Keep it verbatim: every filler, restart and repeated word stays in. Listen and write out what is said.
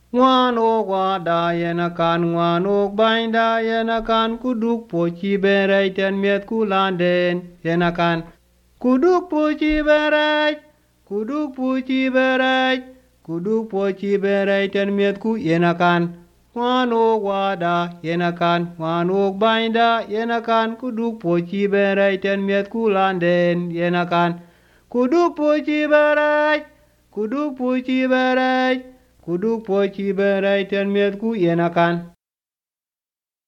Ngwan ok wada yenakan ngwan ok bainda yenakan kuduk pochi berei ten miet kulanden yenakan kuduk pochi berei kuduk pochi berei kuduk pochi berei ten miet ku yenakan ngwan ok wada yenakan ngwan ok bainda yenakan kuduk pochi berei ten miet kulanden yenakan kuduk pochi berei kuduk pochi berei kuduk pochi berei ten miet ku yenakan